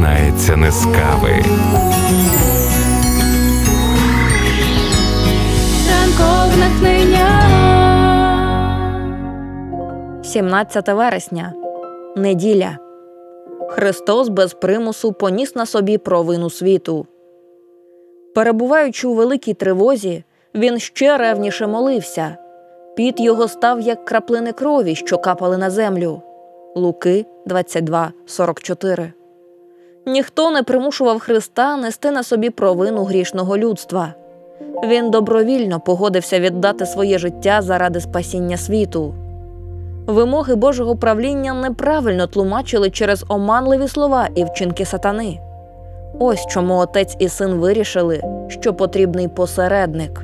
починається не з кави. Ранкове натхнення. 17 вересня. Неділя. Христос без примусу поніс на собі провину світу. Перебуваючи у великій тривозі, він ще ревніше молився. Піт його став, як краплини крові, що капали на землю. Луки 22:44. Ніхто не примушував Христа нести на собі провину грішного людства. Він добровільно погодився віддати своє життя заради спасіння світу. Вимоги Божого правління неправильно тлумачили через оманливі слова і вчинки сатани. Ось чому Отець і Син вирішили, що потрібний посередник.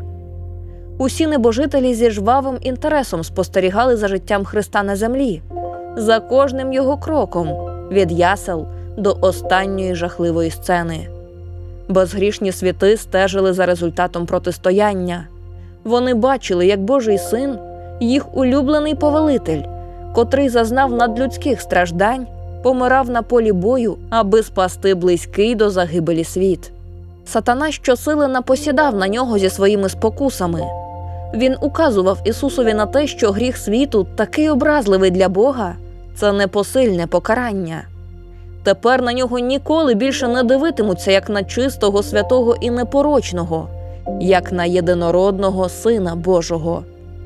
Усі небожителі зі жвавим інтересом спостерігали за життям Христа на землі, за кожним його кроком, від ясел до останньої жахливої сцени. Безгрішні світи стежили за результатом протистояння. Вони бачили, як Божий Син, їх улюблений повелитель, котрий зазнав надлюдських страждань, помирав на полі бою, аби спасти близький до загибелі світ. Сатана щосили напосідав на нього зі своїми спокусами. Він указував Ісусові на те, що гріх світу, такий образливий для Бога, це непосильне покарання. Тепер на нього ніколи більше не дивитимуться, як на чистого, святого і непорочного, як на єдинородного Сина Божого.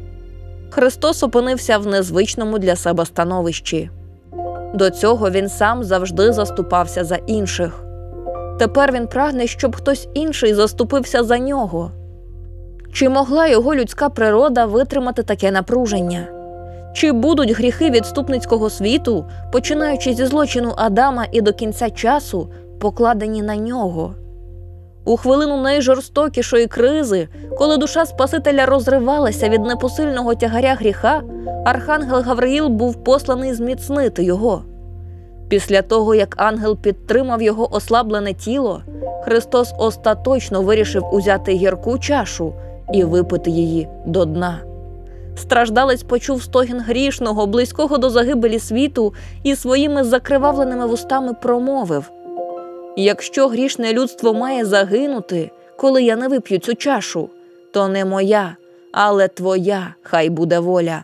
Христос опинився в незвичному для себе становищі. До цього він сам завжди заступався за інших. Тепер він прагне, щоб хтось інший заступився за нього. Чи могла його людська природа витримати таке напруження? Чи будуть гріхи відступницького світу, починаючи зі злочину Адама і до кінця часу, покладені на нього? У хвилину найжорстокішої кризи, коли душа Спасителя розривалася від непосильного тягаря гріха, архангел Гавриїл був посланий зміцнити його. Після того, як ангел підтримав його ослаблене тіло, Христос остаточно вирішив узяти гірку чашу і випити її до дна. Страждалець почув стогін грішного, близького до загибелі світу, і своїми закривавленими вустами промовив: «Якщо грішне людство має загинути, коли я не вип'ю цю чашу, то не моя, але твоя хай буде воля».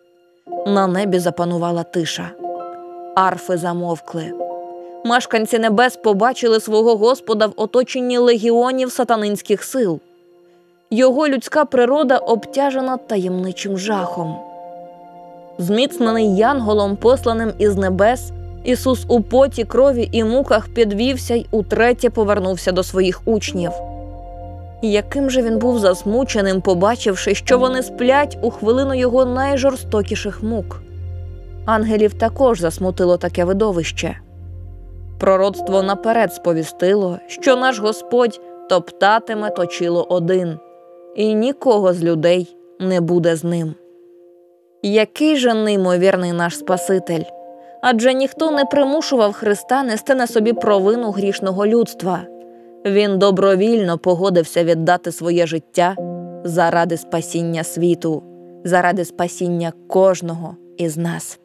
На небі запанувала тиша. Арфи замовкли. Мешканці небес побачили свого Господа в оточенні легіонів сатанинських сил. Його людська природа обтяжена таємничим жахом. Зміцнений янголом, посланим із небес, Ісус у поті, крові і муках підвівся й утретє повернувся до своїх учнів. Яким же він був засмученим, побачивши, що вони сплять у хвилину його найжорстокіших мук. Ангелів також засмутило таке видовище. Пророцтво наперед сповістило, що наш Господь топтатиме точило один, і нікого з людей не буде з ним. Який же неймовірний наш Спаситель! Адже ніхто не примушував Христа нести на собі провину грішного людства. Він добровільно погодився віддати своє життя заради спасіння світу, заради спасіння кожного із нас.